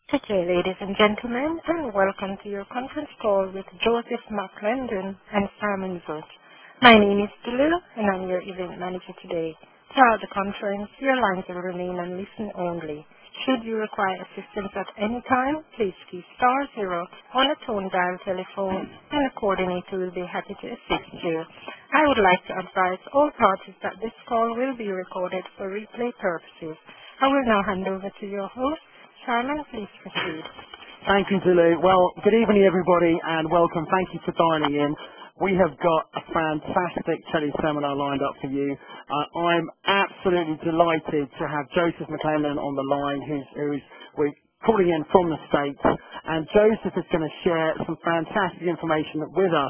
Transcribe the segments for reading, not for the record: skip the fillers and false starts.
Good day, ladies and gentlemen, and welcome to your conference call with Joseph McClendon and Simon Burt. My name is Dulu, and I'm your event manager today. Throughout the conference, your lines will remain on listen only. Should you require assistance at any time, please key *0 on a tone dial telephone, and a coordinator will be happy to assist you. I would like to advise all parties that this call will be recorded for replay purposes. I will now hand over to your host, Simon, please proceed. Thank you, Dulu. Well, good evening, everybody, and welcome. Thank you for dialing in. We have got a fantastic tele-seminar lined up for you. I'm absolutely delighted to have Joseph McClendon on the line, we're calling in from the States, and Joseph is going to share some fantastic information with us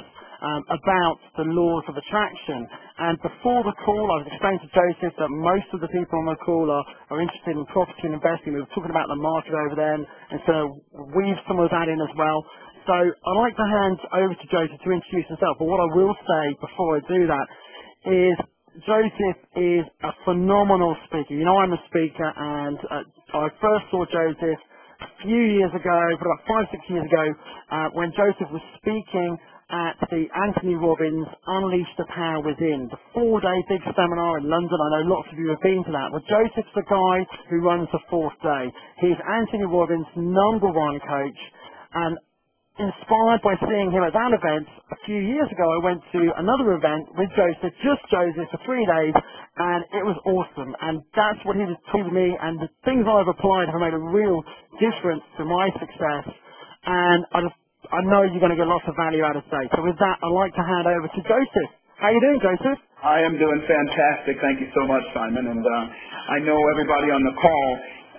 about the laws of attraction. And before the call, I was explaining to Joseph that most of the people on the call are interested in property and investing. We were talking about the market over there, and so weave some of that in as well. So I'd like to hand over to Joseph to introduce himself. But what I will say before I do that is Joseph is a phenomenal speaker. You know, I'm a speaker, and I first saw Joseph a few years ago, about 5-6 years ago, when Joseph was speaking at the Anthony Robbins Unleash the Power Within, the 4-day big seminar in London. I know lots of you have been to that. Well, Joseph's the guy who runs the 4th day. He's Anthony Robbins' #1 coach, and inspired by seeing him at that event a few years ago, I went to another event with Joseph, just Joseph, for 3 days, and it was awesome. And that's what he was telling me, and the things I've applied have made a real difference to my success. And I know you're going to get lots of value out of today. So with that, I'd like to hand over to Joseph. How you doing, Joseph? I am doing fantastic. Thank you so much, Simon. And I know everybody on the call,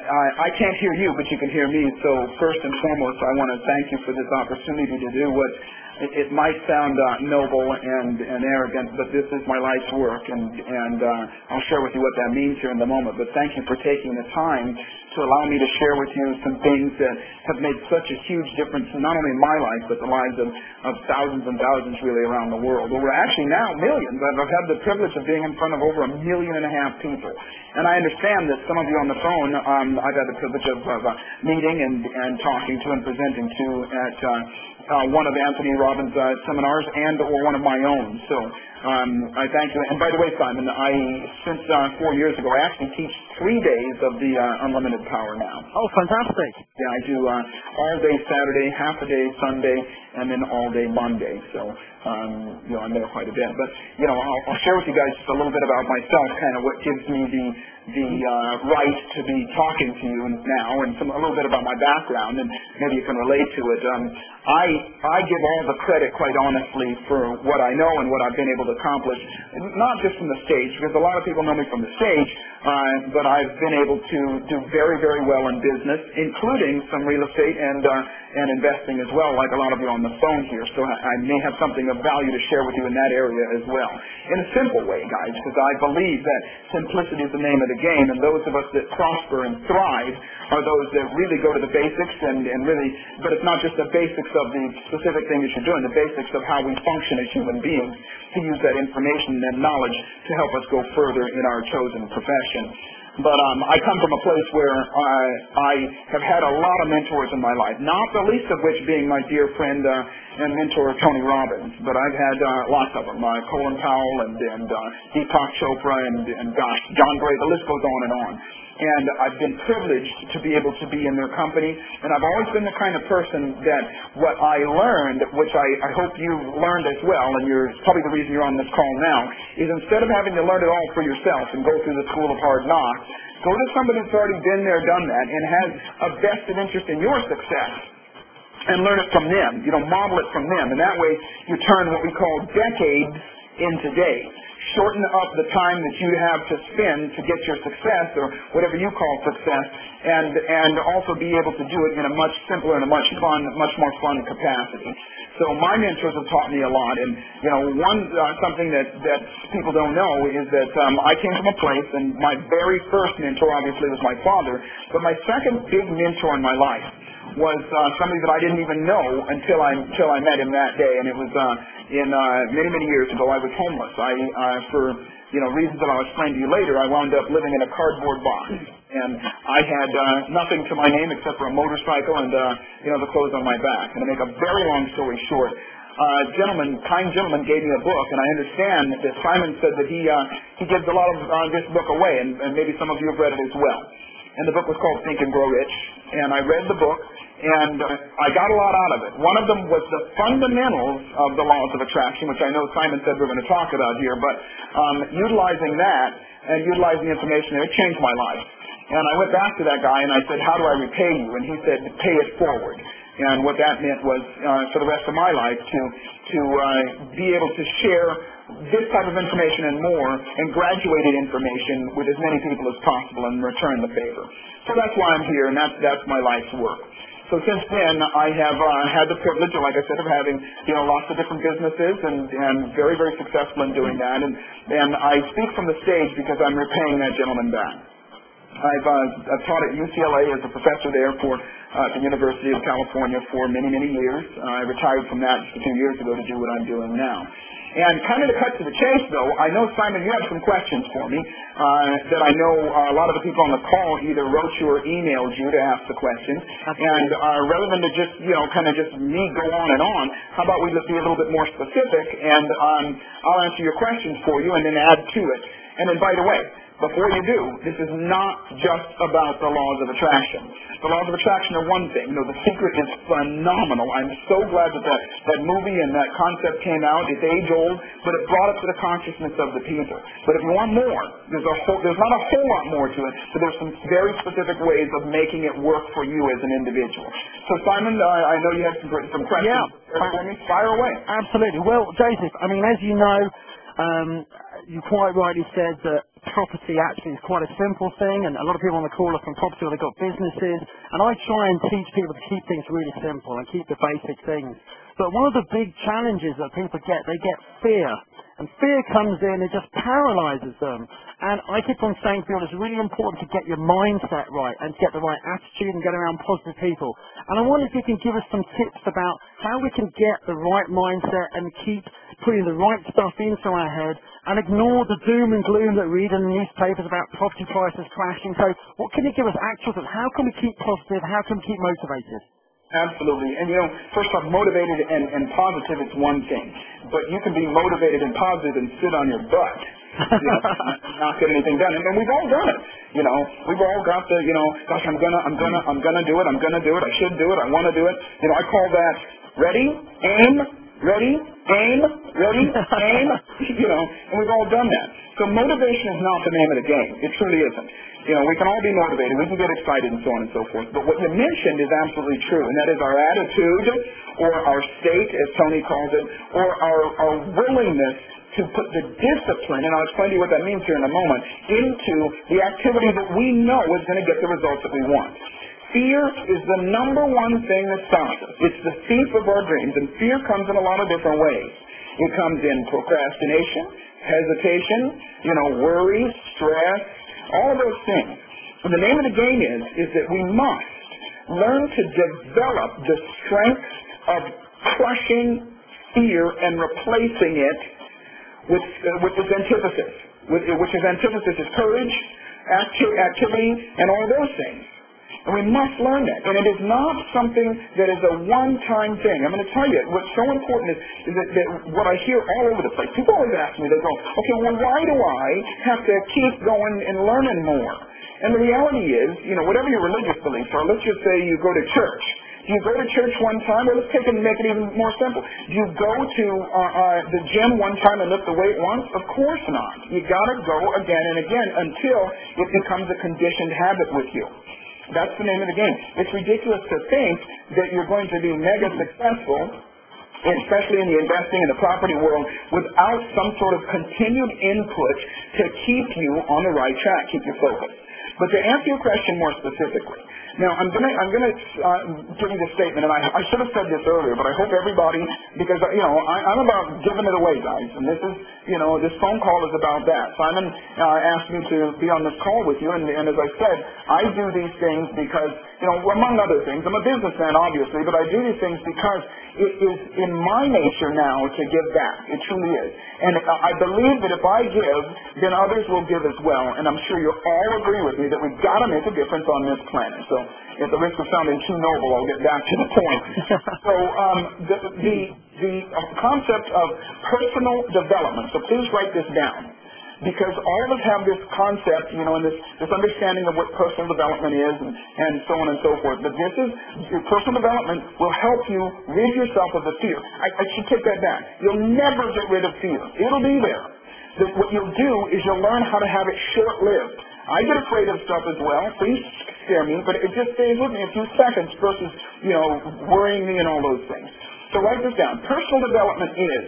I can't hear you, but you can hear me. So first and foremost, I want to thank you for this opportunity to do what it might sound noble and arrogant, but this is my life's work, and I'll share with you what that means here in a moment. But thank you for taking the time to allow me to share with you some things that have made such a huge difference, not only in my life, but the lives of thousands and thousands really around the world. Over actually now millions. I've had the privilege of being in front of over 1.5 million people. And I understand that some of you on the phone, I've had the privilege of meeting and talking to and presenting to at one of Anthony Robbins' seminars and or one of my own. So I thank you. And by the way, Simon, since 4 years ago, I actually teach 3 days of the Unlimited Power now. Oh, fantastic. Yeah, I do all day Saturday, half a day Sunday, and then all day Monday. So, I'm there quite a bit. But, I'll share with you guys just a little bit about myself, kind of what gives me the right to be talking to you now, and a little bit about my background, and maybe you can relate to it. I give all the credit, quite honestly, for what I know and what I've been able to accomplish, not just from the stage, because a lot of people know me from the stage, but I've been able to do very, very well in business, including some real estate and investing as well, like a lot of you on the phone here. So I may have something of value to share with you in that area as well. In a simple way, guys, because I believe that simplicity is the name of the game, and those of us that prosper and thrive are those that really go to the basics and really, but it's not just the basics of the specific thing that you're doing, the basics of how we function as human beings, to use that information and knowledge to help us go further in our chosen profession. But I come from a place where I have had a lot of mentors in my life, not the least of which being my dear friend and mentor Tony Robbins. But I've had lots of them, Colin Powell and Deepak Chopra and gosh, John Gray, the list goes on and on. And I've been privileged to be able to be in their company, and I've always been the kind of person that what I learned, which I hope you've learned as well, and you're probably the reason you're on this call now, is instead of having to learn it all for yourself and go through the school of hard knocks, go to somebody who's already been there, done that, and has a vested interest in your success, and learn it from them, model it from them, and that way you turn what we call decades into days. Shorten up the time that you have to spend to get your success, or whatever you call success, and also be able to do it in a much simpler and a much more fun capacity. So my mentors have taught me a lot, and something that people don't know is that I came from a place, and my very first mentor obviously was my father, but my second big mentor in my life was somebody that I didn't even know until I met him that day, and it was many, many years ago. I was homeless. For reasons that I'll explain to you later, I wound up living in a cardboard box. And I had nothing to my name except for a motorcycle and the clothes on my back. And to make a very long story short, kind gentleman gave me a book, and I understand that Simon said that he gives a lot of this book away, and maybe some of you have read it as well. And the book was called Think and Grow Rich, and I read the book, and I got a lot out of it. One of them was the fundamentals of the laws of attraction, which I know Simon said we're going to talk about here, but utilizing that and utilizing the information there, it changed my life. And I went back to that guy and I said, how do I repay you? And he said, pay it forward. And what that meant was for the rest of my life to be able to share this type of information and more, and graduated information with as many people as possible and return the favor. So that's why I'm here, and that's my life's work. So since then, I have had the privilege, like I said, of having lots of different businesses and very, very successful in doing that. And I speak from the stage because I'm repaying that gentleman back. I've taught at UCLA as a professor there for the University of California for many, many years. I retired from that just a few years ago to do what I'm doing now. And kind of to cut to the chase, though, I know, Simon, you have some questions for me that I know a lot of the people on the call either wrote you or emailed you to ask the questions. And rather than to just, just me go on and on, how about we just be a little bit more specific, and I'll answer your questions for you and then add to it. And then, by the way, before you do, this is not just about the laws of attraction. The laws of attraction are one thing. The secret is phenomenal. I'm so glad that movie and that concept came out. It's age-old, but it brought it to the consciousness of the people. But if you want more, there's not a whole lot more to it, but there's some very specific ways of making it work for you as an individual. So, Simon, I know you have some questions. Yeah. For me. Fire away. Absolutely. Well, Joseph, as you know, you quite rightly said that property actually is quite a simple thing, and a lot of people on the call are from property or they've got businesses, and I try and teach people to keep things really simple and keep the basic things. But one of the big challenges that people get, they get fear. And fear comes in, it just paralyzes them. And I keep on saying to people, it's really important to get your mindset right and get the right attitude and get around positive people. And I wonder if you can give us some tips about how we can get the right mindset and keep putting the right stuff into our head and ignore the doom and gloom that we read in the newspapers about property prices crashing. So what can you give us actual tips? How can we keep positive? How can we keep motivated? Absolutely. And first off, motivated and positive is one thing. But you can be motivated and positive and sit on your butt. Not get anything done. And we've all done it. We've all got the, gosh, I'm gonna do it, I should do it, I wanna do it. I call that ready, aim, ready, aim, ready, aim, and we've all done that. So motivation is not the name of the game. It truly isn't. We can all be motivated, we can get excited and so on and so forth. But what you mentioned is absolutely true, and that is our attitude, or our state, as Tony calls it, or our willingness to put the discipline, and I'll explain to you what that means here in a moment, into the activity that we know is going to get the results that we want. Fear is the number one thing that stops us. It's the thief of our dreams, and fear comes in a lot of different ways. It comes in procrastination, hesitation, worry, stress, all of those things. And the name of the game is that we must learn to develop the strength of crushing fear and replacing it with its antithesis, which is antithesis is courage, activity, and all those things. And we must learn that. And it is not something that is a one-time thing. I'm going to tell you, what's so important is that what I hear all over the place, people always ask me, they go, okay, well, why do I have to keep going and learning more? And the reality is, whatever your religious beliefs are, let's just say you go to church. Do you go to church one time, or let's take it and make it even more simple. Do you go to the gym one time and lift the weight once? Of course not. You got to go again and again until it becomes a conditioned habit with you. That's the name of the game. It's ridiculous to think that you're going to be mega successful, especially in the investing and the property world, without some sort of continued input to keep you on the right track, keep you focused. But to answer your question more specifically, now I'm gonna give you the statement, and I should have said this earlier, but I hope everybody, because I'm about giving it away, guys, and this is this phone call is about that. Simon asked me to be on this call with you, and as I said, I do these things because among other things. I'm a businessman, obviously, but I do these things because it is in my nature now to give back. It truly is. And I believe that if I give, then others will give as well. And I'm sure you'll all agree with me that we've got to make a difference on this planet. So at the risk of sounding too noble, I'll get back to the point. So the concept of personal development, so please write this down. Because all of us have this concept, and this understanding of what personal development is and so on and so forth. But personal development will help you rid yourself of the fear. I should take that back. You'll never get rid of fear. It'll be there. What you'll do is you'll learn how to have it short-lived. I get afraid of stuff as well. Please scare me, but it just stays with me a few seconds versus, worrying me and all those things. So write this down. Personal development is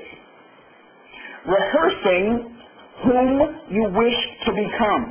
rehearsing whom you wish to become.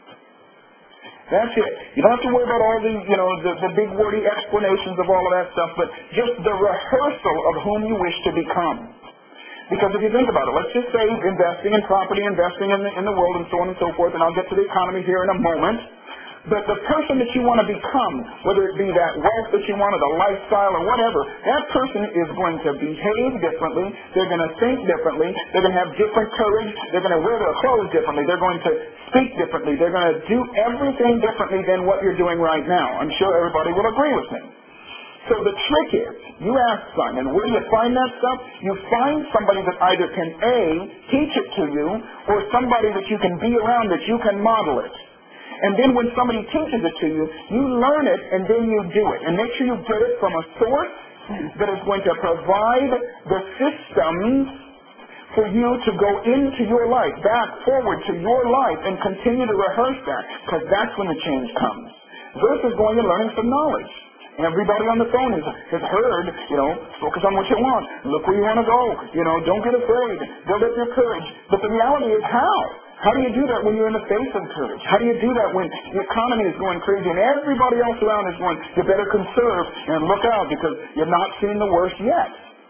That's it. You don't have to worry about all the big wordy explanations of all of that stuff, but just the rehearsal of whom you wish to become. Because if you think about it, let's just say investing in property, investing in the world, and so on and so forth, and I'll get to the economy here in a moment. But the person that you want to become, whether it be that wealth that you want or the lifestyle or whatever, that person is going to behave differently. They're going to think differently. They're going to have different courage. They're going to wear their clothes differently. They're going to speak differently. They're going to do everything differently than what you're doing right now. I'm sure everybody will agree with me. So the trick is, you ask Simon, where do you find that stuff? You find somebody that either can A, teach it to you, or somebody that you can be around that you can model it. And then when somebody teaches it to you, you learn it and then you do it. And make sure you get it from a source that is going to provide the systems for you to go into your life, back, forward to your life, and continue to rehearse that, because that's when the change comes. Versus going and learning some knowledge. Everybody on the phone has heard, focus on what you want. Look where you want to go. Don't get afraid. Build up your courage. But the reality is how? How do you do that when you're in the face of courage? How do you do that when the economy is going crazy and everybody else around is going, you better conserve and look out because you're not seeing the worst yet?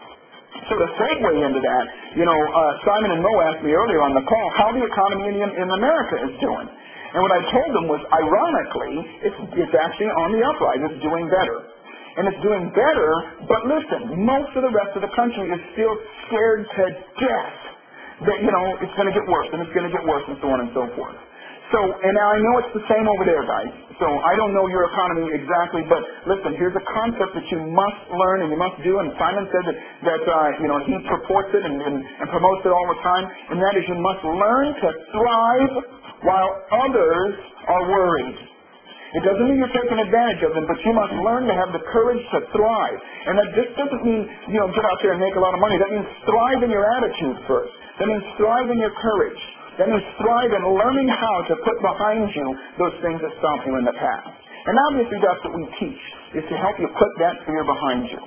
So to segue into that, Simon and Mo asked me earlier on the call how the economy in America is doing. And what I told them was, ironically, it's actually on the uprise. It's doing better. And it's doing better, but listen, most of the rest of the country is still scared to death that, it's going to get worse, and it's going to get worse, and so on and so forth. So, and I know it's the same over there, guys. So I don't know your economy exactly, but listen, here's a concept that you must learn and you must do, and Simon said that he purports it and promotes it all the time, and that is you must learn to thrive while others are worried. It doesn't mean you're taking advantage of them, but you must learn to have the courage to thrive. And that just doesn't mean, get out there and make a lot of money. That means thrive in your attitude first. That means thrive in your courage. That means thrive in learning how to put behind you those things that stopped you in the past. And obviously that's what we teach, is to help you put that fear behind you.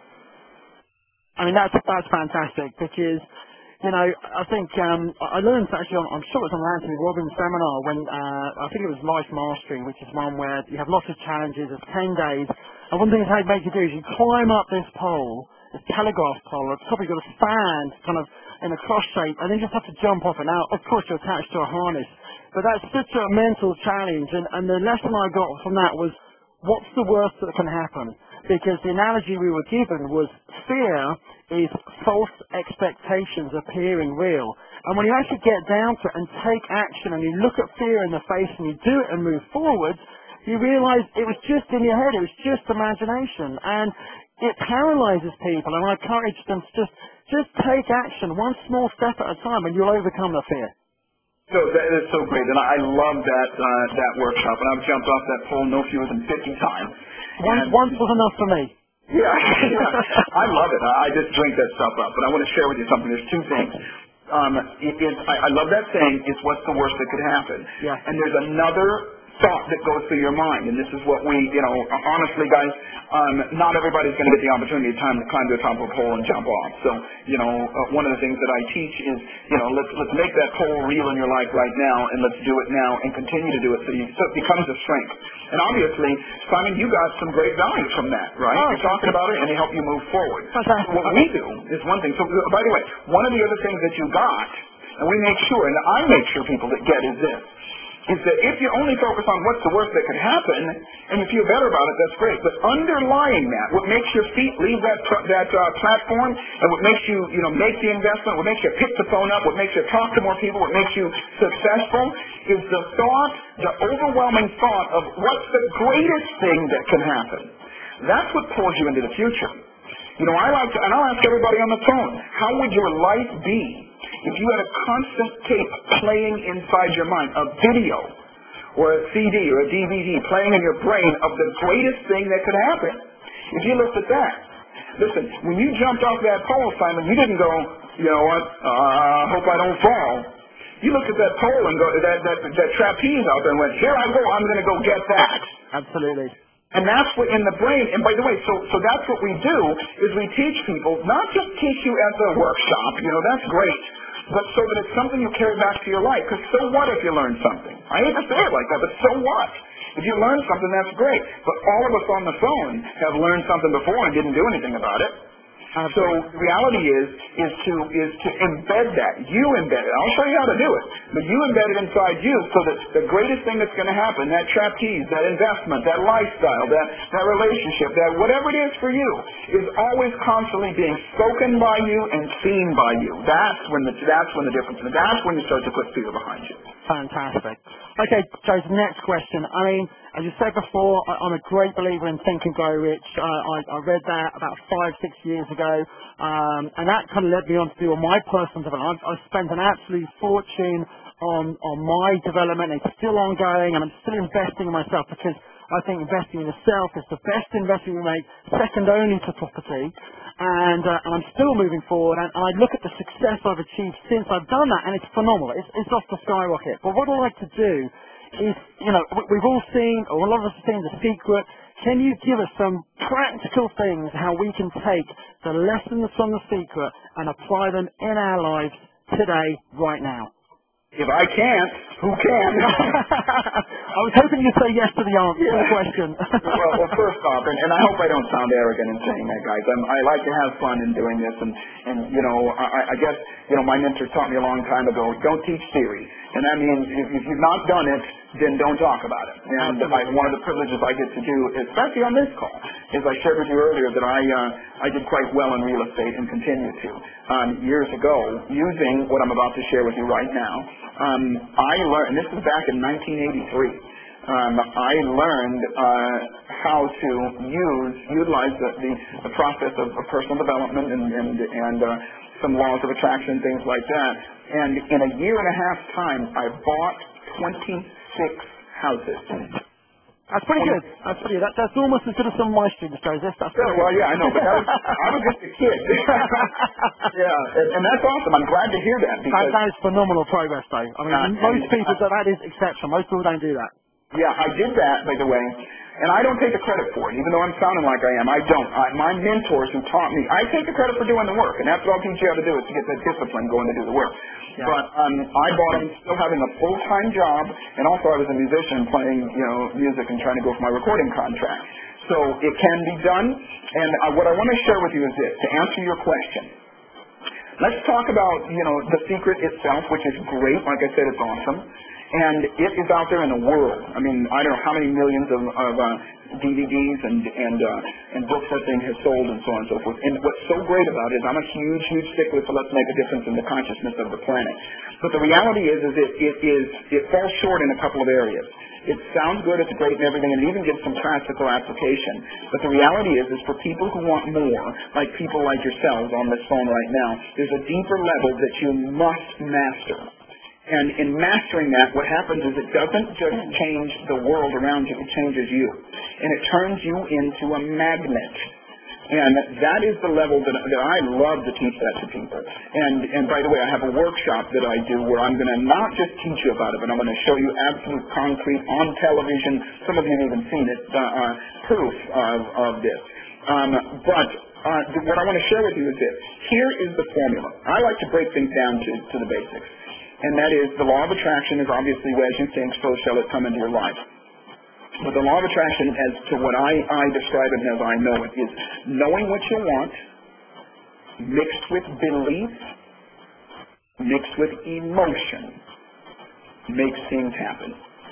I mean, that's fantastic because, I think I learned actually, I'm sure it was on the Anthony Robbins seminar when I think it was Life Mastery, which is one where you have lots of challenges, it's 10 days, and one thing they make you do is you climb up this pole, this telegraph pole, at the top you've got a stand kind of in a cross shape, and then you just have to jump off it. Now, of course, you're attached to a harness, but that's such a mental challenge, and the lesson I got from that was, what's the worst that can happen? Because the analogy we were given was fear is false expectations appearing real. And when you actually get down to it and take action and you look at fear in the face and you do it and move forward, you realize it was just in your head, it was just imagination. And it paralyzes people, and I encourage them to just take action, one small step at a time, and you'll overcome the fear. So that is so great, and I love that workshop, and I've jumped off that pole no fewer than 50 times. Once was enough for me. Yeah, I love it. I just drink that stuff up, but I want to share with you something. There's two things. I love that saying, it's what's the worst that could happen. Yeah. And there's another thought that goes through your mind, and this is what we, honestly, guys, not everybody's going to get the opportunity to climb to the top of a pole and jump off. So, one of the things that I teach is, let's make that pole real in your life right now, and let's do it now, and continue to do it so it becomes a strength. And obviously, Simon, you got some great value from that, right? Oh, you're talking about it, and it helped you move forward. Fantastic. What we do is one thing. So, by the way, one of the other things that you got, and we make sure, and I make sure people that get is this. is that if you only focus on what's the worst that could happen and you feel better about it, that's great. But underlying that, what makes your feet leave that platform, and what makes you, make the investment, what makes you pick the phone up, what makes you talk to more people, what makes you successful, is the thought, the overwhelming thought of what's the greatest thing that can happen. That's what pulls you into the future. And I'll ask everybody on the phone, how would your life be if you had a constant tape playing inside your mind, a video or a CD or a DVD playing in your brain of the greatest thing that could happen? If you looked at that, listen, when you jumped off that pole, Simon, you didn't go, hope I don't fall. You looked at that pole and that trapeze out there and went, here I go, I'm going to go get that. Absolutely. And that's what in the brain, and by the way, so that's what we do, is we teach people, not just teach you at the workshop, that's great, but so that it's something you carry back to your life. Because so what if you learn something? I hate to say it like that, but so what? If you learn something, that's great. But all of us on the phone have learned something before and didn't do anything about it. So the reality is to embed that. You embed it. I'll show you how to do it. But you embed it inside you so that the greatest thing that's going to happen, that trapeze, that investment, that lifestyle, that relationship, that whatever it is for you, is always constantly being spoken by you and seen by you. That's when the difference is. That's when you start to put fear behind you. Fantastic. Okay, Joseph, next question. As you said before, I'm a great believer in Think and Grow Rich. I read that about 5-6 years ago, and that kind of led me on to do my personal development. I've spent an absolute fortune on my development. It's still ongoing, and I'm still investing in myself because I think investing in yourself is the best investment you make, second only to property. And I'm still moving forward, and I look at the success I've achieved since I've done that, and it's phenomenal. It's off the skyrocket. But what I like to do is, we've all seen, or a lot of us have seen The Secret. Can you give us some practical things how we can take the lessons from The Secret and apply them in our lives today, right now? If I can't, who can? I was hoping you'd say yes to the answer to the question. well, first off, and I hope I don't sound arrogant in saying that, guys. I like to have fun in doing this, and I guess my mentor taught me a long time ago, don't teach theory, and that means if you've not done it, then don't talk about it. And one of the privileges I get to do, especially on this call, is I shared with you earlier that I did quite well in real estate and continue to. Years ago, using what I'm about to share with you right now, I learned, and this was back in 1983, I learned how to utilize the process of personal development and some laws of attraction, things like that. And in a year and a half time, I bought 26 houses. That's pretty good. That's almost as good as some of my students, Joseph. I know, but I was just a kid. and that's awesome. I'm glad to hear that. That is phenomenal progress, though. Most people, that is exceptional. Most people don't do that. Yeah, I did that, by the way, and I don't take the credit for it, even though I'm sounding like I am. I don't. My mentors who taught me, I take the credit for doing the work, and that's what I'll teach you how to do, is to get that discipline going to do the work. Yeah. But I bought them still having a full-time job, and also I was a musician playing, music and trying to go for my recording contract. So it can be done, and what I want to share with you is this, to answer your question. Let's talk about, The Secret itself, which is great. Like I said, it's awesome. And it is out there in the world. I don't know how many millions of DVDs and books that thing has sold and so on and so forth. And what's so great about it is I'm a huge, huge stickler for let's make a difference in the consciousness of the planet. But the reality is it falls short in a couple of areas. It sounds good, it's great and everything, and it even gives some practical application. But the reality is for people who want more, like people like yourselves on this phone right now, there's a deeper level that you must master. And in mastering that, what happens is it doesn't just change the world around you, it changes you. And it turns you into a magnet. And that is the level that I love to teach that to people. And by the way, I have a workshop that I do where I'm going to not just teach you about it, but I'm going to show you absolute concrete on television, some of you have even seen it, proof of this. But what I want to share with you is this. Here is the formula. I like to break things down to the basics. And that is, the law of attraction is obviously as you think, so shall it come into your life. But the law of attraction, as to what I describe it as I know it, is knowing what you want, mixed with belief, mixed with emotion, makes things happen.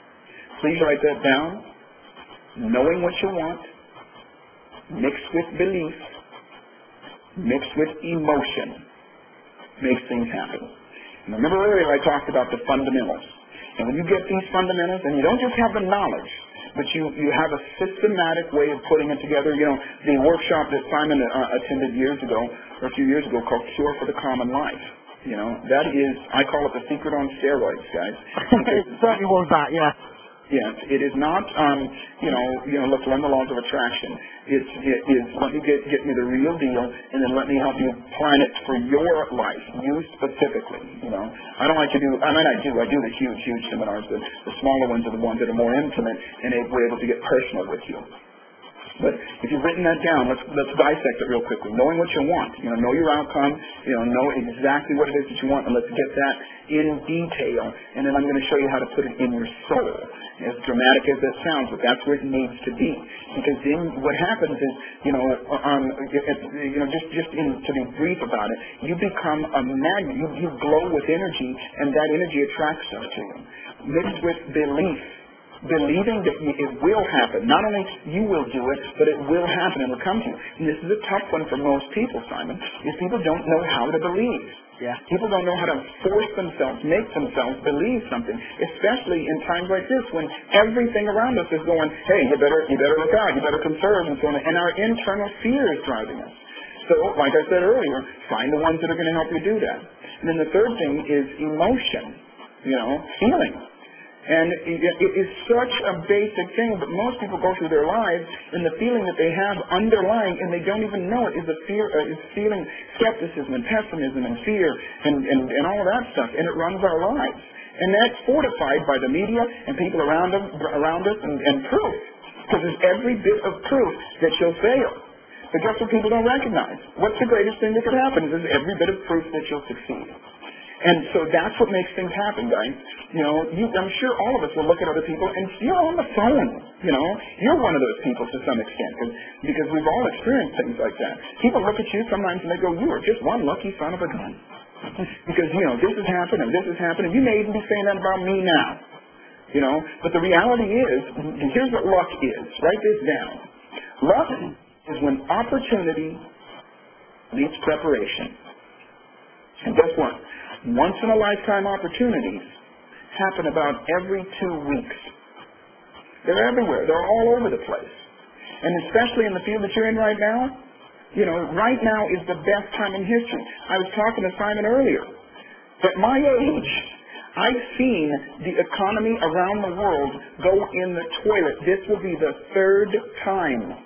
Please write that down. Knowing what you want, mixed with belief, mixed with emotion, makes things happen. And remember earlier I talked about the fundamentals. And when you get these fundamentals, and you don't just have the knowledge, but you have a systematic way of putting it together. You know, the workshop that Simon attended years ago, or a few years ago, called Cure for the Common Life. You know, that is, I call it the secret on steroids, guys. It certainly was that, yeah. Yes, it is not, let's learn the laws of attraction. It is, let me get me the real deal, and then let me help you plan it for your life, you specifically, you know. I do the huge seminars. The smaller ones are the ones that are more intimate, and we're able to get personal with you. But if you've written that down, let's dissect it real quickly. Knowing what you want, know your outcome, know exactly what it is that you want, and let's get that in detail. And then I'm going to show you how to put it in your soul. As dramatic as that sounds, but that's where it needs to be. Because then what happens is, to be brief about it, you become a magnet. You glow with energy, and that energy attracts stuff to you. Mixed with belief. Believing that it will happen. Not only you will do it, but it will happen and will come to you. And this is a tough one for most people, Simon, is people don't know how to believe. Yeah. People don't know how to force themselves, make themselves believe something, especially in times like this when everything around us is going, hey, you better look out, you better conserve, and so on. And our internal fear is driving us. So, like I said earlier, find the ones that are going to help you do that. And then the third thing is emotion, feeling. And it is such a basic thing, but most people go through their lives and the feeling that they have underlying, and they don't even know it, is is feeling skepticism and pessimism and fear and all of that stuff, and it runs our lives. And that's fortified by the media and people around us and proof, because there's every bit of proof that you'll fail. But guess what people don't recognize? What's the greatest thing that could happen? Is every bit of proof that you'll succeed. And so that's what makes things happen, guys. I'm sure all of us will look at other people, and you're on the phone, You're one of those people to some extent, because we've all experienced things like that. People look at you sometimes and they go, you are just one lucky son of a gun. Because, this has happened and this has happened, and you may even be saying that about me now. But the reality is, here's what luck is. Write this down. Luck is when opportunity meets preparation. And guess what? Once-in-a-lifetime opportunities happen about every 2 weeks. They're everywhere. They're all over the place. And especially in the field that you're in right now, right now is the best time in history. I was talking to Simon earlier. At my age, I've seen the economy around the world go in the toilet. This will be the 3rd time.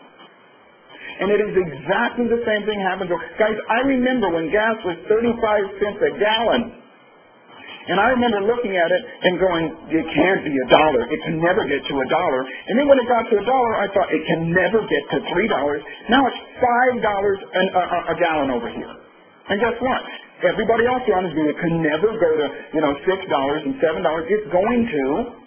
And it is exactly the same thing happens. Guys, I remember when gas was 35 cents a gallon. And I remember looking at it and going, it can't be $1. It can never get to $1. And then when it got to $1, I thought, it can never get to $3. Now it's $5 a gallon over here. And guess what? Everybody else around is going, it can never go to, $6 and $7. It's going to.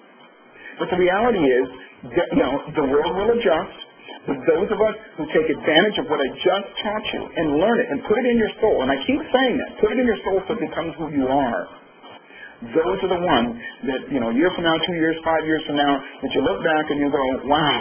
But the reality is, the world will adjust. But those of us who take advantage of what I just taught you and learn it and put it in your soul, and I keep saying that, put it in your soul so it becomes who you are. Those are the ones that, a year from now, 2 years, 5 years from now, that you look back and you go, wow,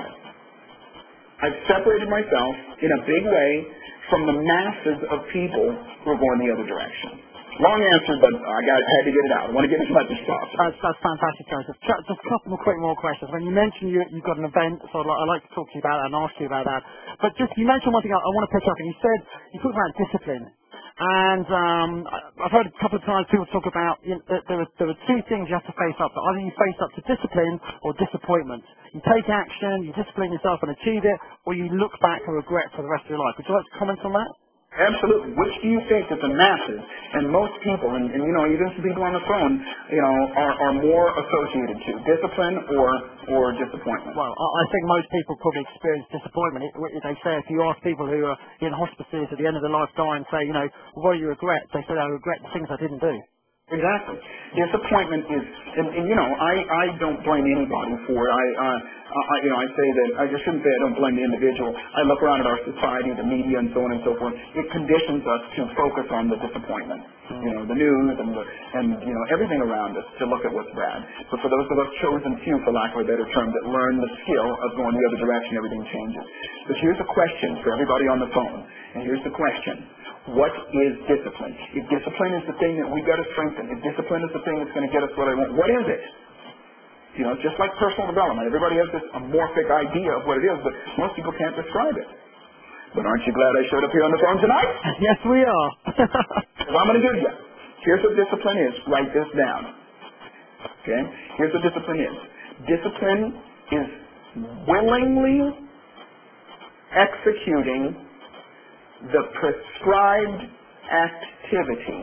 I've separated myself in a big way from the masses of people who are going the other direction. Long answer, but I had to get it out. I want to get as much as possible. That's fantastic, Joseph. Just a couple more questions. When you mentioned you've got an event, so I'd like to talk to you about that and ask you about that. But just, you mentioned one thing I want to pick up, and you talked about discipline. And I've heard a couple of times people talk about that there are 2 things you have to face up to. Either you face up to discipline or disappointment. You take action, you discipline yourself and achieve it, or you look back and regret for the rest of your life. Would you like to comment on that? Absolutely. Which do you think that the masses and most people, and even some people on the phone, are more associated to? Discipline or disappointment? Well, I think most people probably experience disappointment. They say if you ask people who are in hospices at the end of their life die and say, what do you regret? They say, I regret the things I didn't do. Exactly. Disappointment is, and you know, I don't blame anybody for it. I say that, I just shouldn't say I don't blame the individual. I look around at our society, the media, and so on and so forth. It conditions us to focus on the disappointment. You know, the news and you know, everything around us to look at what's bad. But for those of us chosen few, for lack of a better term, that learn the skill of going the other direction, everything changes. But here's a question for everybody on the phone. And here's the question. What is discipline? If discipline is the thing that we've got to strengthen, if discipline is the thing that's going to get us what I want, what is it? You know, just like personal development, everybody has this amorphic idea of what it is, but most people can't describe it. But aren't you glad I showed up here on the phone tonight? Yes, we are. Well, I'm going to give you. Here's what discipline is. Write this down. Okay? Here's what discipline is. Discipline is willingly executing the prescribed activity,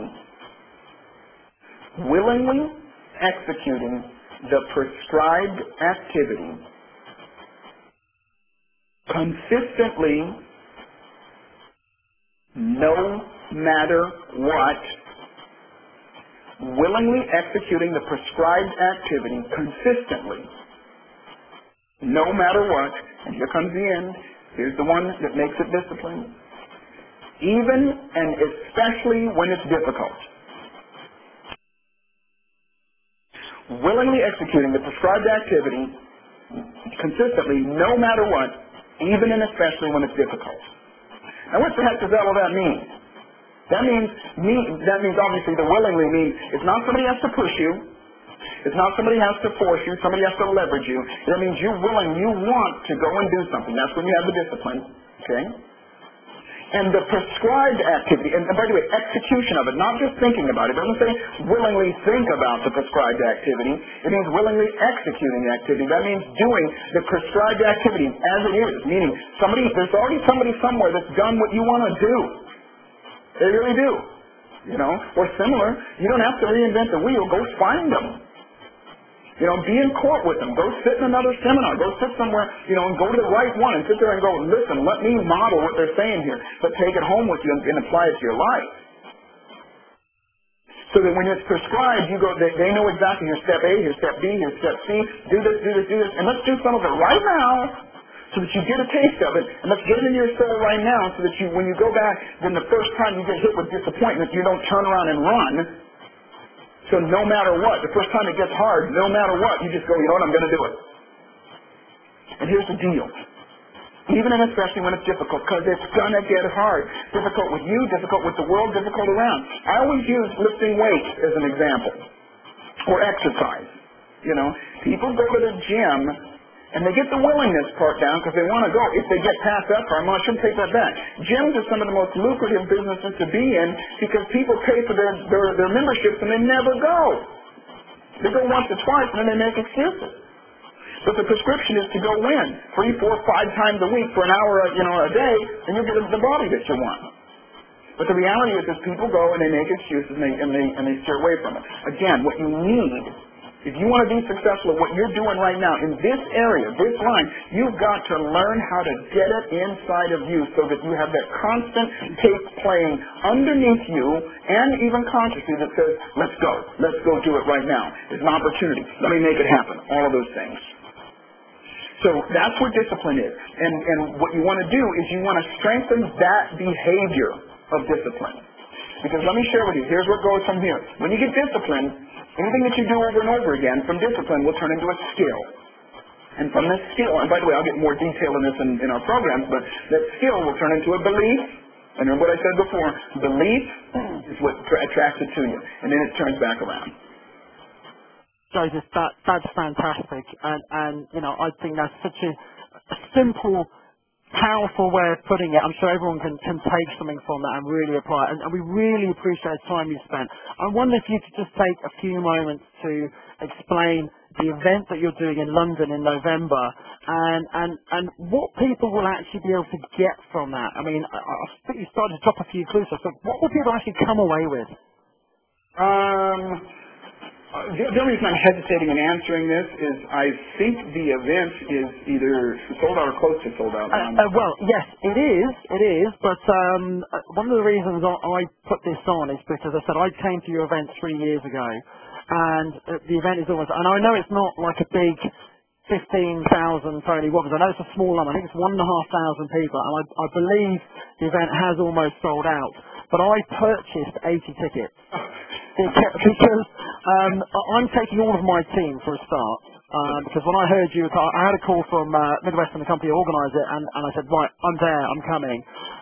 willingly executing the prescribed activity consistently, no matter what, willingly executing the prescribed activity consistently, no matter what, and here comes the end, here's the one that makes it discipline, even and especially when it's difficult. Willingly executing the prescribed activity consistently, no matter what, even and especially when it's difficult. Now what the heck does all that mean? That means obviously the willingly means it's not somebody has to push you, it's not somebody has to force you, somebody has to leverage you. That means you want to go and do something. That's when you have the discipline. Okay? And the prescribed activity, and by the way, execution of it, not just thinking about it. It doesn't say willingly think about the prescribed activity. It means willingly executing the activity. That means doing the prescribed activity as it is, meaning there's already somebody somewhere that's done what you want to do. They really do. You know, or similar, you don't have to reinvent the wheel. Go find them. You know, be in court with them. Go sit in another seminar. Go sit somewhere, you know, and go to the right one and sit there and go, listen, let me model what they're saying here, but take it home with you and apply it to your life. So that when it's prescribed, you go, they know exactly here's step A, here's step B, here's step C, do this, and let's do some of it right now so that you get a taste of it, and let's get it into your soul right now so that when you go back, then the first time you get hit with disappointment, you don't turn around and run. So no matter what, the first time it gets hard, no matter what, you just go, you know what, I'm going to do it. And here's the deal. Even and especially when it's difficult, because it's going to get hard. Difficult with you, difficult with the world, difficult around. I always use lifting weights as an example. Or exercise. You know, people go to the gym and they get the willingness part down because they want to go. If they get past that part, I shouldn't take that back. Gyms are some of the most lucrative businesses to be in because people pay for their memberships and they never go. They go once or twice and then they make excuses. But the prescription is to go in 3, 4, 5 times a week for an hour, a day, and you'll get the body that you want. But the reality is people go and they make excuses and they steer away from it. Again, what you need, if you want to be successful at what you're doing right now in this area, this line, you've got to learn how to get it inside of you so that you have that constant tape playing underneath you and even consciously that says, let's go do it right now. There's an opportunity. Let me make it happen. All of those things. So that's what discipline is. And what you want to do is you want to strengthen that behavior of discipline. Because let me share with you, here's what goes from here. When you get discipline, anything that you do over and over again from discipline will turn into a skill. And from this skill, and by the way, I'll get more detail in this in our programs, but that skill will turn into a belief. And remember what I said before, belief is what attracts it to you. And then it turns back around. Joseph, that's fantastic. And I think that's such a simple, powerful way of putting it. I'm sure everyone can take something from that and really apply it. And we really appreciate the time you spent. I wonder if you could just take a few moments to explain the event that you're doing in London in November and what people will actually be able to get from that. I mean, I think you started to drop a few clues. So what will people actually come away with? The only reason I'm hesitating in answering this is I think the event is either sold out or close to sold out. Well, yes, it is, but one of the reasons I put this on is because I said I came to your event 3 years ago, and the event is almost, and I know it's not like a big 15,000 Tony Robbins. I know it's a small number. I think it's 1,500 people, and I believe the event has almost sold out. But I purchased 80 tickets because I'm taking all of my team for a start. Because when I heard you, I had a call from Midwestern, the company who organised it, and I said, right, I'm there, I'm coming.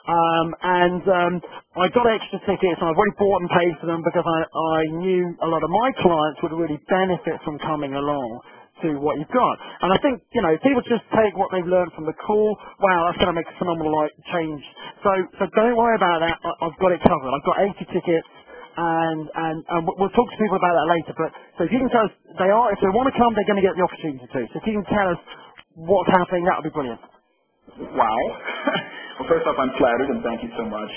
I got extra tickets, and I've already bought and paid for them because I knew a lot of my clients would really benefit from coming along to what you've got. And I think, people just take what they've learned from the call. Wow, that's going to make a phenomenal change. So don't worry about that. I've got it covered. I've got 80 tickets. And we'll talk to people about that later. But so if you can tell us, if they want to come, they're going to get the opportunity to. So if you can tell us what's happening, that would be brilliant. Wow. Well, first off, I'm flattered, and thank you so much.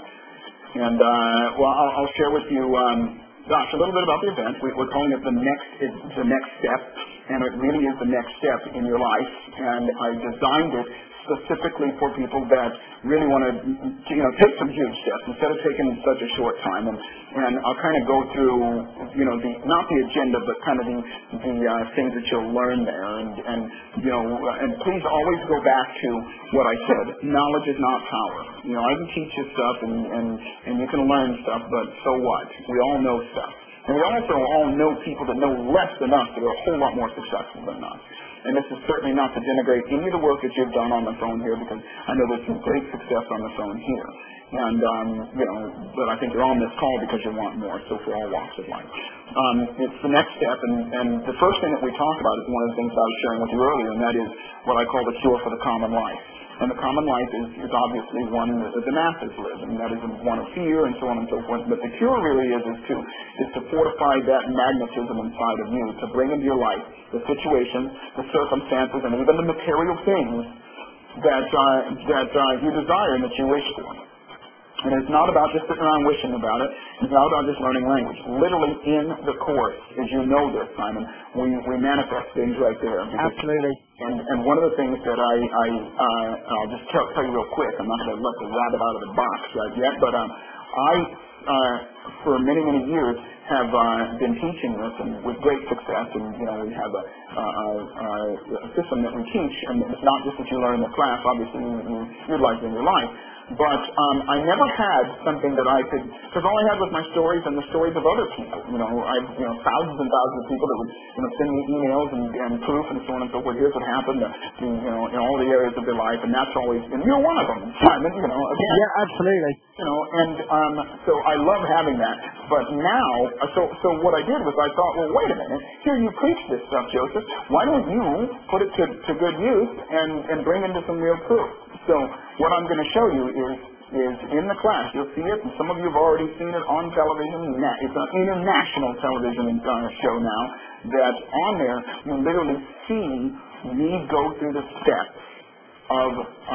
Well, I'll share with you, Josh, a little bit about the event. We're calling it the next step, and it really is the next step in your life. And I designed it specifically for people that really want to, take some huge steps instead of taking such a short time. And I'll kind of go through, not the agenda, but kind of the things that you'll learn there. And please always go back to what I said. Knowledge is not power. I can teach you stuff and you can learn stuff, but so what? We all know stuff. And we also all know people that know less than us that are a whole lot more successful than us. And this is certainly not to denigrate any of the work that you've done on the phone here, because I know there's some great success on the phone here. And, but I think you're on this call because you want more, so for all walks of life. It's the next step, and the first thing that we talk about is one of the things I was sharing with you earlier, and that is what I call the cure for the common life. And the common life is obviously one that the masses live, and that is one of fear and so on and so forth. But the cure really is to fortify that magnetism inside of you, to bring into your life the situations, the circumstances, and even the material things that you desire and that you wish for. And it's not about just sitting around wishing about it. It's not about just learning language. Literally in the course, as you know this, Simon, we manifest things right there. Absolutely. And one of the things that I'll just tell you real quick, I'm not going to let the rabbit out of the box right yet, but I, for many, many years, have been teaching this and with great success. And, we have a system that we teach, and it's not just that you learn in the class, obviously you utilize it in your life. But I never had something that I could, because all I had was my stories and the stories of other people. Thousands and thousands of people that would send me emails and proof and so on and so forth. Here's what happened, in all the areas of their life, and that's always, and you're one of them, Simon. Again. Yeah, absolutely. So I love having that. But now, so what I did was I thought, well, wait a minute. Here you preach this stuff, Joseph. Why don't you put it to good use and bring into some real proof? So what I'm going to show you is in the class. You'll see it, and some of you have already seen it on television. It's an international television show now, that on there you literally see me go through the steps of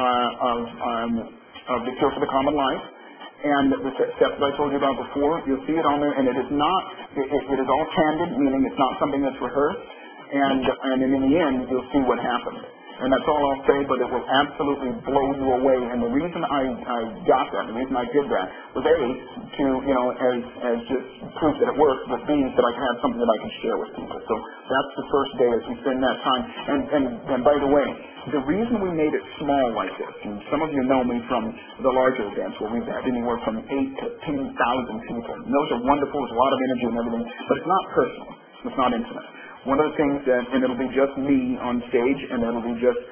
the cure for the common life. And the steps that I told you about before, you'll see it on there, and it is not, it is all candid, meaning it's not something that's rehearsed, and in the end, you'll see what happened. And that's all I'll say, but it will absolutely blow you away. And the reason I got that, the reason I did that, was A, to, as just proof that it works, but B, that I can have something that I can share with people. So that's the first day as we spend that time. And by the way, the reason we made it small like this, and some of you know me from the larger events where we've had anywhere from 8,000 to 10,000 people. And those are wonderful, there's a lot of energy and everything, but it's not personal, it's not intimate. One of the things that, and it'll be just me on stage, and it'll be just,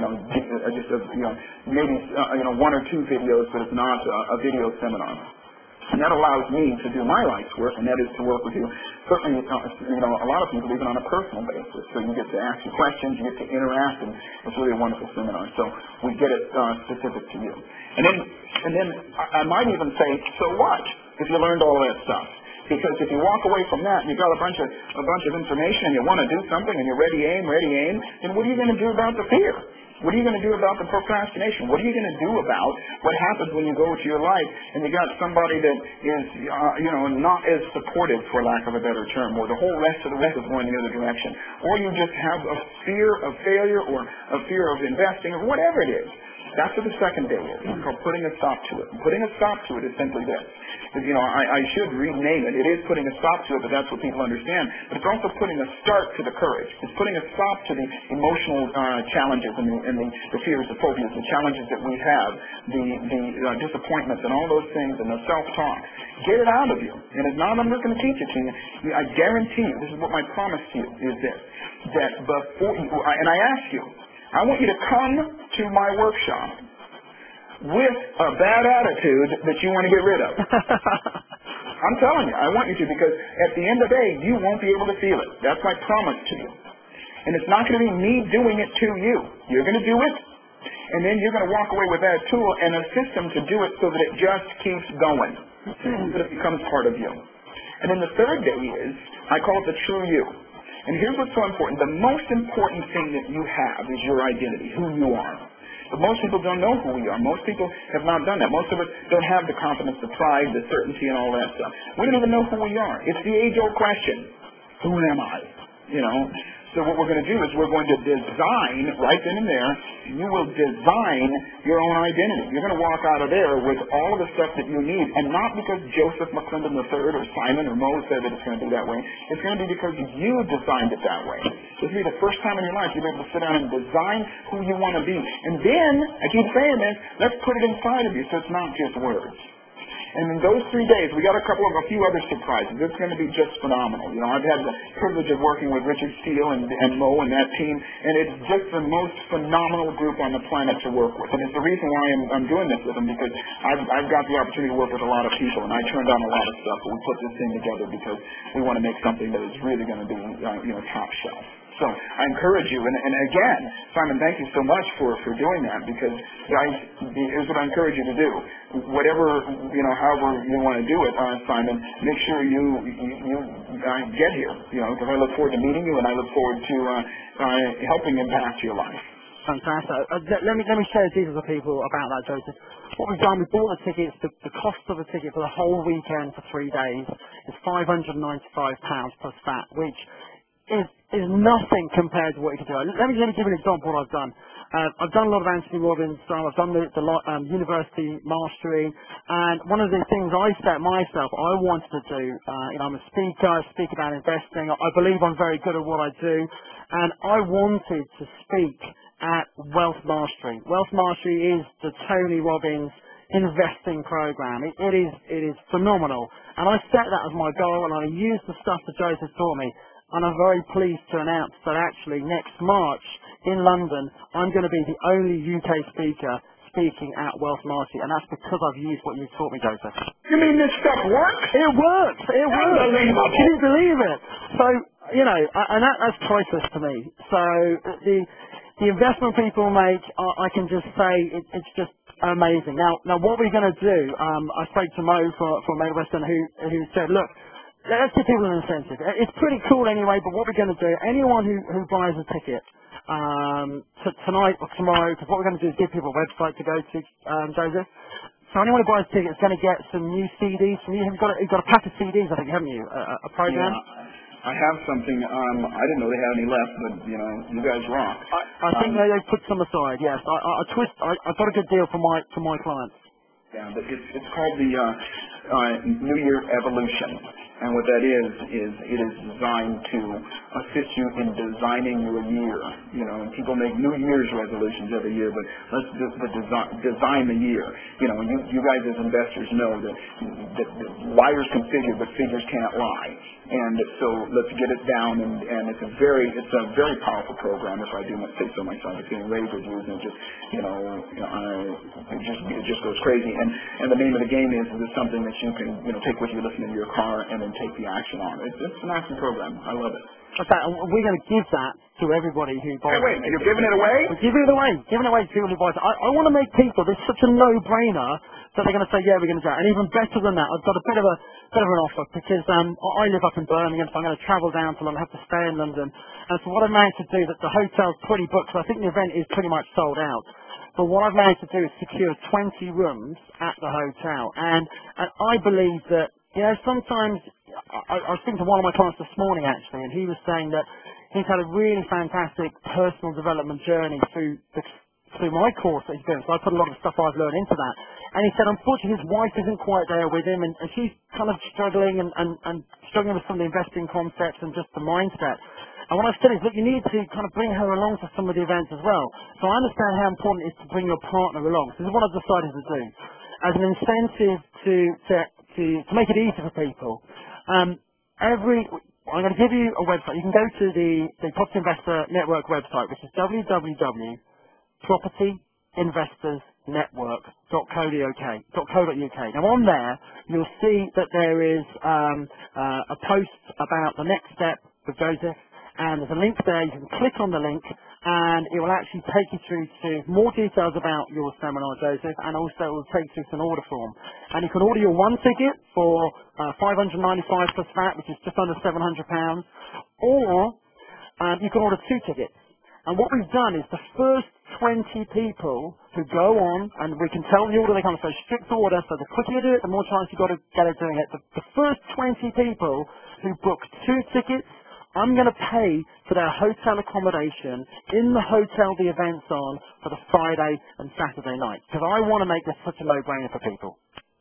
maybe one or two videos, but it's not a video seminar. And that allows me to do my life's work, and that is to work with you. Certainly, a lot of people even on a personal basis. So you get to ask you questions, you get to interact, and it's really a wonderful seminar. So we get it specific to you. And then I might even say, so what if you learned all that stuff? Because if you walk away from that and you've got a bunch of information and you want to do something and you're ready aim, then what are you going to do about the fear? What are you going to do about the procrastination? What are you going to do about what happens when you go to your life and you got somebody that is, not as supportive, for lack of a better term, or the whole rest of the week is going the other direction, or you just have a fear of failure or a fear of investing or whatever it is. That's what the second day is. It's called putting a stop to it. And putting a stop to it is simply this. I should rename it. It is putting a stop to it, but that's what people understand. But it's also putting a start to the courage. It's putting a stop to the emotional challenges and the fears, the phobias, the challenges that we have, the disappointments and all those things and the self-talk. Get it out of you. And it's not I'm just going to teach it to you. I guarantee you, this is what my promise to you is this, that before you, and I ask you, I want you to come to my workshop with a bad attitude that you want to get rid of. I'm telling you, I want you to, because at the end of the day, you won't be able to feel it. That's my promise to you. And it's not going to be me doing it to you. You're going to do it, and then you're going to walk away with that tool and a system to do it so that it just keeps going, so that it becomes part of you. And then the third day is, I call it the true you. And here's what's so important. The most important thing that you have is your identity, who you are. But most people don't know who we are. Most people have not done that. Most of us don't have the confidence, the pride, the certainty, and all that stuff. We don't even know who we are. It's the age-old question. Who am I? So what we're going to do is we're going to design, right then and there, you will design your own identity. You're going to walk out of there with all the stuff that you need, and not because Joseph McClendon III or Simon or Mo said that it's going to be that way. It's going to be because you designed it that way. This will be the first time in your life you'll be able to sit down and design who you want to be. And then, I keep saying this, let's put it inside of you so it's not just words. And in those 3 days, we got a few other surprises. It's going to be just phenomenal. I've had the privilege of working with Richard Steele and Mo and that team, and it's just the most phenomenal group on the planet to work with. And it's the reason why I'm doing this with them, because I've got the opportunity to work with a lot of people, and I turned on a lot of stuff, but we put this thing together because we want to make something that is really going to be, top shelf. So I encourage you, and again, Simon, thank you so much for doing that, because here's what I encourage you to do. Whatever, however you want to do it, Simon, make sure you get here, because I look forward to meeting you, and I look forward to helping impact your life. Fantastic. Let me share the details with people about that, Joseph. What we've done, we bought the tickets. The cost of the ticket for the whole weekend for 3 days is £595 plus VAT, which is nothing compared to what you can do. Let me give you an example of what I've done. I've done a lot of Anthony Robbins style. I've done the university mastery, and one of the things I set myself, I wanted to do, I'm a speaker, I speak about investing, I believe I'm very good at what I do, and I wanted to speak at Wealth Mastery. Wealth Mastery is the Tony Robbins investing program. It is phenomenal, and I set that as my goal, and I used the stuff that Joseph taught me. And I'm very pleased to announce that actually next March in London, I'm going to be the only UK speaker speaking at Wealth Mastery, and that's because I've used what you taught me, Joseph. You mean this stuff works? It works! It works! Unbelievable! Can you believe it? So, and that's priceless to me. So, the investment people make, I can just say, it's just amazing. Now what we're going to do, I spoke to Mo from Made Western who said, look, let's give people an incentive. It's pretty cool anyway, but what we're going to do, anyone who buys a ticket tonight or tomorrow, because what we're going to do is give people a website to go to, Joseph. So anyone who buys a ticket is going to get some new CDs from you. You've got a pack of CDs, I think, haven't you? A program? Yeah, I have something. I didn't know they had any left, but, you guys rock. I think they've put some aside, yes. I got a good deal for my clients. Yeah, but it's called the New Year Evolution. And what that is it is designed to assist you in designing your year. And people make New Year's resolutions every year, but let's design the year. And you guys as investors know that liars can figure, but figures can't lie. And so let's get it down, and it's a very powerful program, if I do say so myself. It's getting rave reviews, and it just goes crazy. And the name of the game is something that you can take with you listening to your car and then take the action on. It's an awesome program. I love it. Okay, and we're going to give that to everybody who buys it. Wait, you're giving it away? We're giving it away. Giving it away to people who buy it. I want to make people, it's such a no-brainer So they're going to say, yeah, we're going to do it. And even better than that, I've got a bit of an offer because I live up in Birmingham, so I'm going to travel down to London, have to stay in London. And so what I've managed to do is that the hotel's pretty booked, so I think the event is pretty much sold out. But what I've managed to do is secure 20 rooms at the hotel. And I believe that, sometimes, I was speaking to one of my clients this morning actually, and he was saying that he's had a really fantastic personal development journey through my course that he's doing. So I put a lot of stuff I've learned into that. And he said, unfortunately, his wife isn't quite there with him, and she's kind of struggling and struggling with some of the investing concepts and just the mindset. And what I've said is that you need to kind of bring her along to some of the events as well. So I understand how important it is to bring your partner along. So this is what I've decided to do. As an incentive to make it easy for people, I'm going to give you a website. You can go to the Property Investor Network website, which is www.propertyinvestorsnetwork.co.uk. Now on there, you'll see that there is a post about the next step with Joseph, and there's a link there. You can click on the link, and it will actually take you through to more details about your seminar, Joseph, and also it will take you to an order form. And you can order your one ticket for $595 plus VAT, which is just under £700, or you can order two tickets. And what we've done is the first 20 people who go on, and we can tell the order they come, so strict order, so the quicker you do it, the more chance you've got to get it doing it. The first 20 people who book two tickets, I'm going to pay for their hotel accommodation in the hotel the event's on for the Friday and Saturday night, because I want to make this such a no-brainer for people.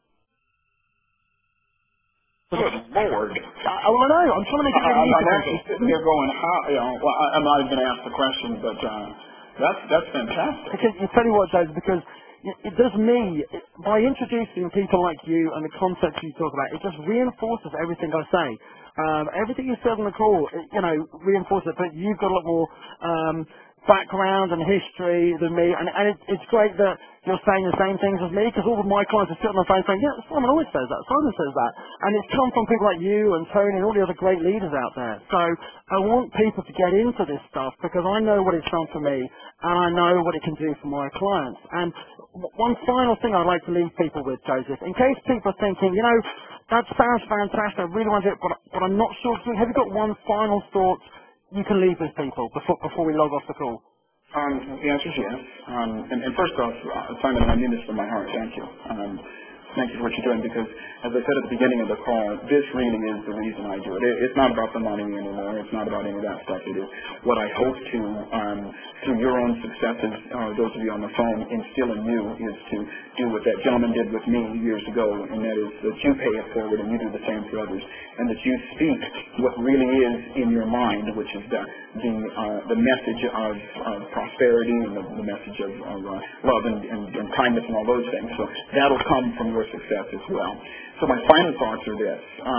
Good Lord. Well, I know. I'm trying to make it really easy. I'm actually sitting here going, how, well, I'm not even going to ask the question, but that's fantastic. Because you tell you what, Joseph, because it does me, by introducing people like you and the concepts you talk about, it just reinforces everything I say. Everything you said on the call, reinforces it, but you've got a lot more background and history than me, and it's great that you're saying the same things as me, because all of my clients are sitting on the phone saying, yeah, Simon always says that, Simon says that, and it's come from people like you and Tony and all the other great leaders out there. So I want people to get into this stuff, because I know what it's done for me, and I know what it can do for my clients. And one final thing I'd like to leave people with, Joseph, in case people are thinking, that sounds fantastic, I really want to do it, but I'm not sure. Have you got one final thought you can leave with people before we log off the call? The answer is yes. And first off, Simon, I mean this from my heart. Thank you. Thank you for what you're doing, because, as I said at the beginning of the call, this really is the reason I do it. It's not about the money anymore. It's not about any of that stuff. It is what I hope to, through your own successes, those of you on the phone, instill in you, is to do what that gentleman did with me years ago, and that is that you pay it forward and you do the same for others, and that you speak what really is in your mind, which is the message of prosperity and the message of love and kindness and all those things. So that'll come from your success as well. So my final thoughts are this.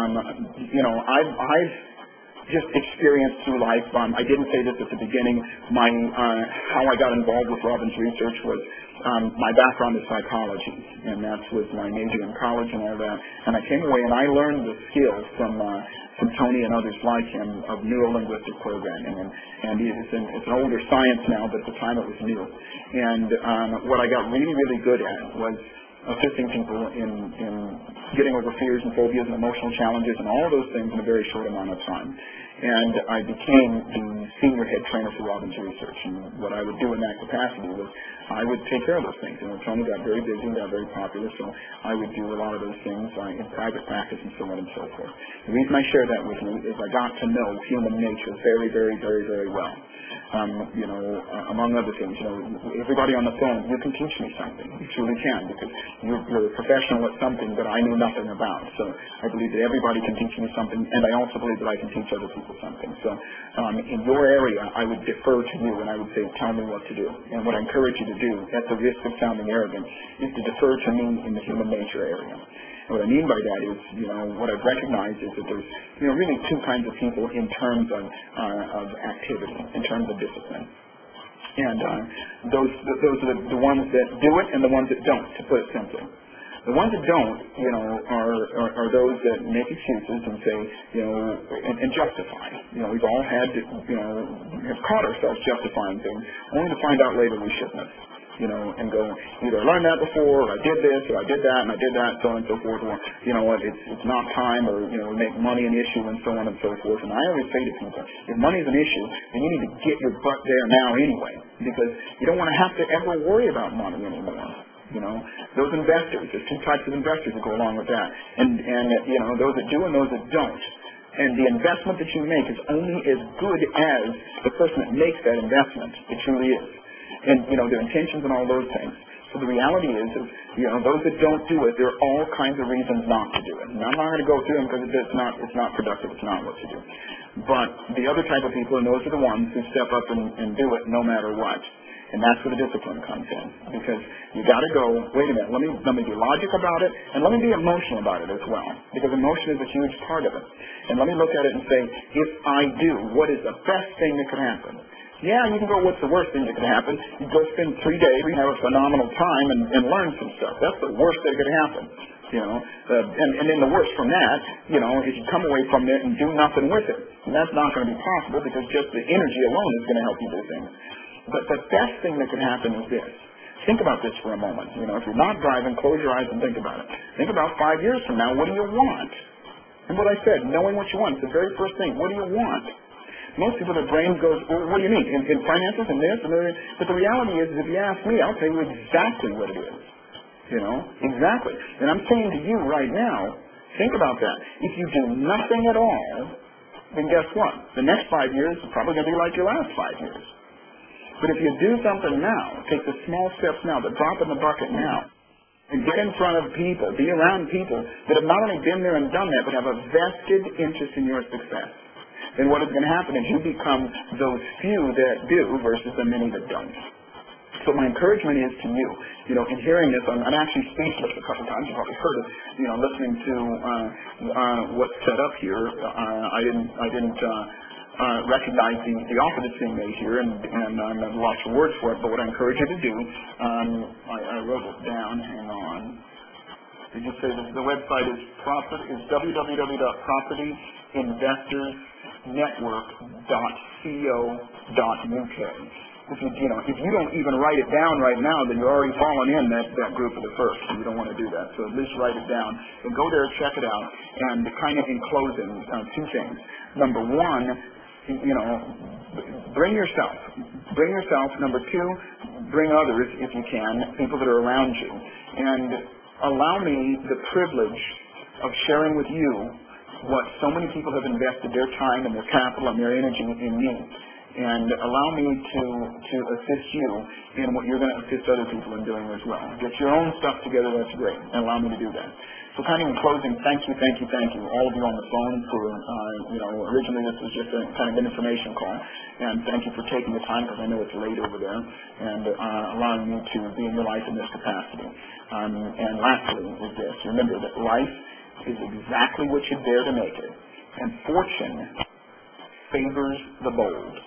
I've just experienced through life. I didn't say this at the beginning. How I got involved with Robbins Research was my background is psychology, and that's with my major in college and all that. And I came away and I learned the skills from Tony and others like him of neuro-linguistic programming. And it's an older science now, but at the time it was new. And what I got really, really good at was assisting people in getting over fears and phobias and emotional challenges and all of those things in a very short amount of time. And I became the senior head trainer for Robbins Research. And what I would do in that capacity was I would take care of those things. And Tony got very busy, got very popular, so I would do a lot of those things in private practice and so on and so forth. The reason I share that with you is I got to know human nature very, very, very, very well. Among other things, everybody on the phone, you can teach me something. You truly can, because you're a professional at something that I knew nothing about. So I believe that everybody can teach me something, and I also believe that I can teach other people something. So in your area, I would defer to you, and I would say, tell me what to do. And what I encourage you to do, at the risk of sounding arrogant, is to defer to me in the human nature area. What I mean by that is, what I've recognized is that there's, really two kinds of people in terms of activity, in terms of discipline. And those are the ones that do it and the ones that don't, to put it simply. The ones that don't, are those that make excuses and say, and justify. We've all had to, have caught ourselves justifying things, only to find out later we shouldn't have. and go, either I learned that before, or I did this, or I did that, and I did that, so on and so forth, or, you know what, it's not time, or, make money an issue, and so on and so forth. And I always say to people, if money is an issue, then you need to get your butt there now anyway, because you don't want to have to ever worry about money anymore. Those investors, there's two types of investors that go along with that, and those that do and those that don't. And the investment that you make is only as good as the person that makes that investment. It truly is. And, their intentions and all those things. So the reality is those that don't do it, there are all kinds of reasons not to do it. And I'm not going to go through them because it's not productive, it's not what to do. But the other type of people, and those are the ones who step up and do it no matter what. And that's where the discipline comes in. Because you got to go, wait a minute, let me be logic about it, and let me be emotional about it as well. Because emotion is a huge part of it. And let me look at it and say, if I do, what is the best thing that could happen? Yeah, you can go, what's the worst thing that could happen? You go spend 3 days, have a phenomenal time, and learn some stuff. That's the worst that could happen. And then the worst from that, is you come away from it and do nothing with it. And that's not going to be possible because just the energy alone is going to help you do things. But the best thing that can happen is this. Think about this for a moment. If you're not driving, close your eyes and think about it. Think about 5 years from now, what do you want? And what I said, knowing what you want, it's the very first thing. What do you want? Most people, their brain goes, well, what do you mean? In finances and this and that? But the reality is, if you ask me, I'll tell you exactly what it is. Exactly. And I'm saying to you right now, think about that. If you do nothing at all, then guess what? The next 5 years is probably going to be like your last 5 years. But if you do something now, take the small steps now, the drop in the bucket now, and get in front of people, be around people that have not only been there and done that, but have a vested interest in your success, then what is going to happen is you become those few that do versus the many that don't. So my encouragement is to you, in hearing this, I'm actually speechless a couple times. You've probably heard it, listening to what's set up here. I didn't recognize the offer that's being made here, and I'm at a loss for words for it, but what I encourage you to do, I wrote it down, hang on. Did you say that the website is www.propertyinvestorsnetwork.co.uk. If you don't even write it down right now, then you're already falling in that group of the first. You don't want to do that. So at least write it down and go there, check it out, and kind of in closing, two things. Number one, bring yourself. Bring yourself. Number two, bring others if you can, people that are around you, and allow me the privilege of sharing with you what so many people have invested their time and their capital and their energy in me. And allow me to assist you in what you're going to assist other people in doing as well. Get your own stuff together, that's great, and allow me to do that. So kind of in closing, thank you, all of you on the phone for, originally this was just a kind of an information call, and thank you for taking the time because I know it's late over there, and allowing me to be in your life in this capacity. And lastly is this, remember that life is exactly what you dare to make it, and fortune favors the bold.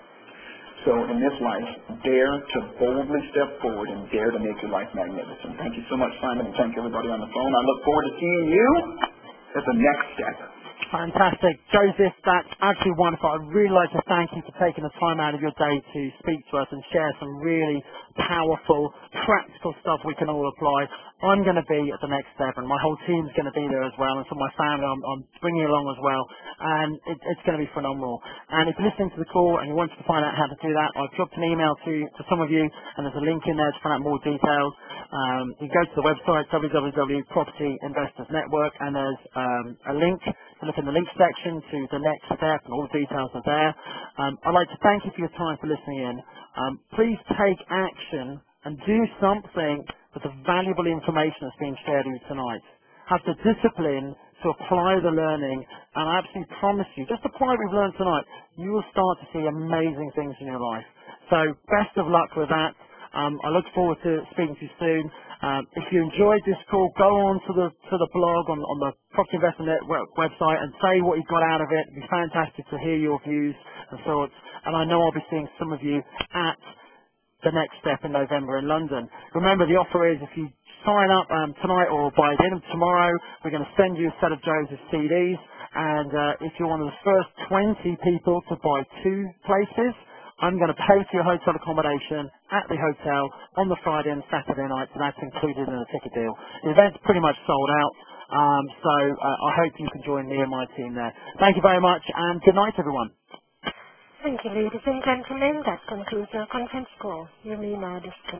So in this life, dare to boldly step forward and dare to make your life magnificent. Thank you so much, Simon, and thank everybody on the phone. I look forward to seeing you at the next step. Fantastic. Joseph, that's absolutely wonderful. I'd really like to thank you for taking the time out of your day to speak to us and share some really powerful, practical stuff we can all apply. I'm going to be at the next step, and my whole team's going to be there as well, and so my family I'm bringing along as well, and it's going to be phenomenal. And if you're listening to the call and you want to find out how to do that, I've dropped an email to some of you, and there's a link in there to find out more details. You go to the website, www.Property Investors Network, and there's a link. Look in the link section to the next step, and all the details are there. I'd like to thank you for your time for listening in. Please take action and do something with the valuable information that's being shared with you tonight. Have the discipline to apply the learning, and I absolutely promise you, just apply what we've learned tonight, you will start to see amazing things in your life. So best of luck with that. I look forward to speaking to you soon. If you enjoyed this call, go on to the blog on the Property Investment Network website and say what you got out of it. It'd be fantastic to hear your views and thoughts. And I know I'll be seeing some of you at the next step in November in London. Remember, the offer is if you sign up tonight or by the end of tomorrow, we're going to send you a set of Joseph's CDs. And if you're one of the first 20 people to buy 2 places, I'm going to pay for your hotel accommodation at the hotel on the Friday and Saturday nights, and that's included in the ticket deal. The event's pretty much sold out, so I hope you can join me and my team there. Thank you very much, and good night, everyone. Thank you, ladies and gentlemen. That concludes our conference call. You may now disconnect.